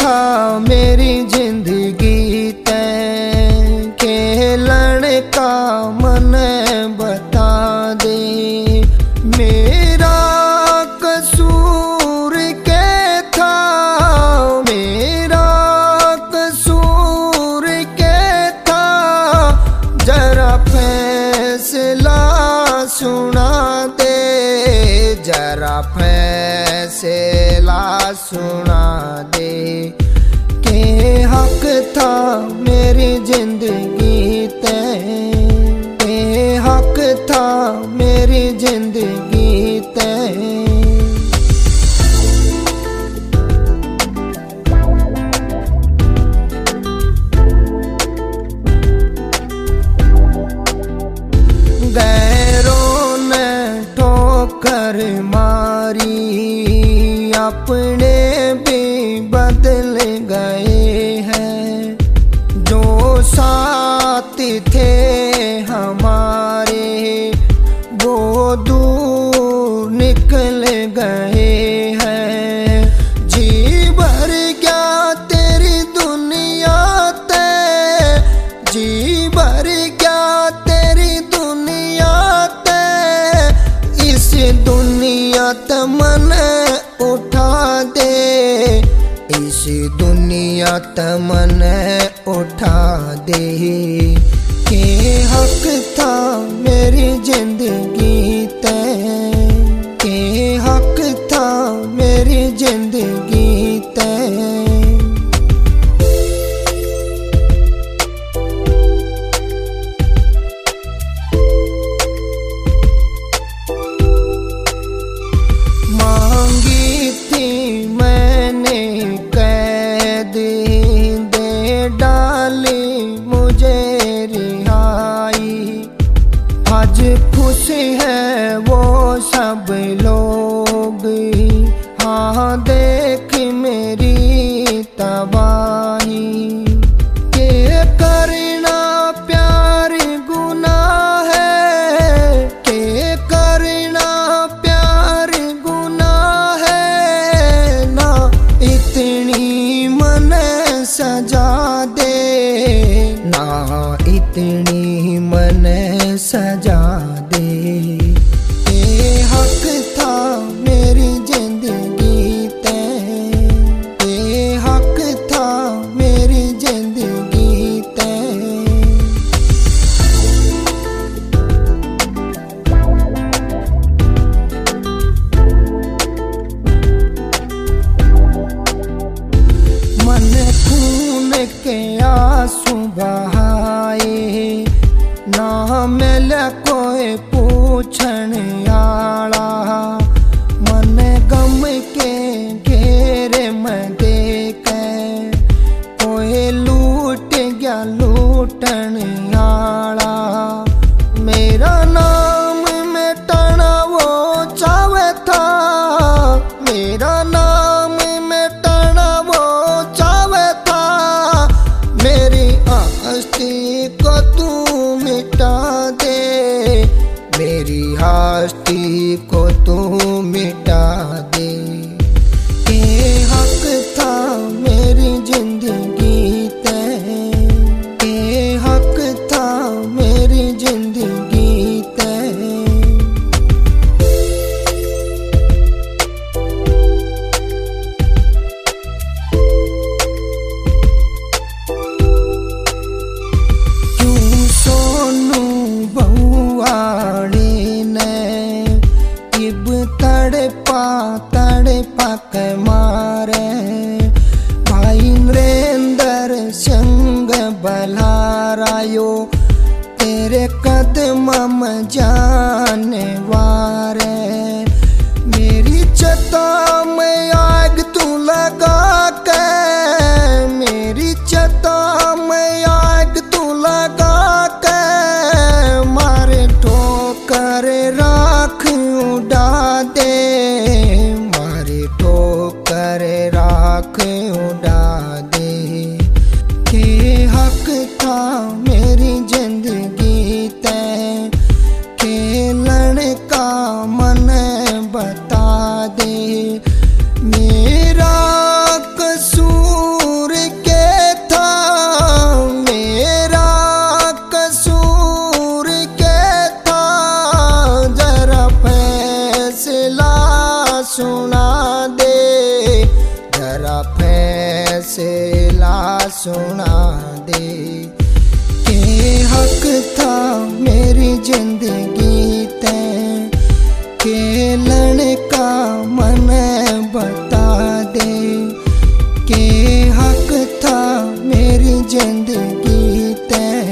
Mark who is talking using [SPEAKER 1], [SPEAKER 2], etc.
[SPEAKER 1] था मेरी जिंदगी तैं, खेलन का मन बता दे। मेरा कसूर क्या था, मेरा कसूर क्या था, जरा फैसला सुना दे, जरा फैसला सुना दे। के हक था मेरी जिंदगी तैं, के हक था मेरी जिंदगी तैं। गैरों ने ठोकर मारी, अपने भी बदल गए हैं। जो साथ थे हमारे वो दूर निकल गए हैं। जी भर गया तेरी दुनिया ते, जी भर गया तेरी दुनिया ते। इस दुनिया ते मन उठा दे, इस दुनिया ते मन उठा दे। के हक था मेरी जिंदगी तैं, के हक था मेरी जिंदगी तैं। मांगी थी मैंने कैद, दे डाली मुझे रिहाई। आज खुश है वो सब लोग, हाँ देख मेरी तबाही। के करना प्यार गुनाह है, के करना प्यार गुनाह है। ना इतनी मन सजा दे, ना इतनी मन सजा दे। के हक था मेरी जिंदगी तैं, के हक था मेरी जिंदगी तैं। मन खून के आंसू बहाए, ना मिल कोई पूछन आला। मन गम के घेरे में देके, कोई लूट गया लूटन आला। मेरा नाम मिटाना वो चाहे था, मेरा नाम मिटाना वो चाहे था। मेरी हस्ती को तू मिटा दे, मेरी हस्ती को तू मिटा दे। के हक था मेरी जिंदगी तैं, के हक था मेरी जिंदगी तैं। क्यों सोनू बहुआड़ी ने इब तड़पा के मारे। भाई नरेंद्र संग बलारायो, तेरे कदम में जाने वारे। मेरी छता में आग तू लगा के, मेरी छता में आग तू लगा के। मारे ठोकर राख उड़ा दे, मारे ठोकर राख उड़ा दे। के हक था मेरी जिंदगी तैं, खेलन का सुना दे। के हक था मेरी जिंदगी ते, के लड़का मन बता दे। के हक था मेरी जिंदगी ते,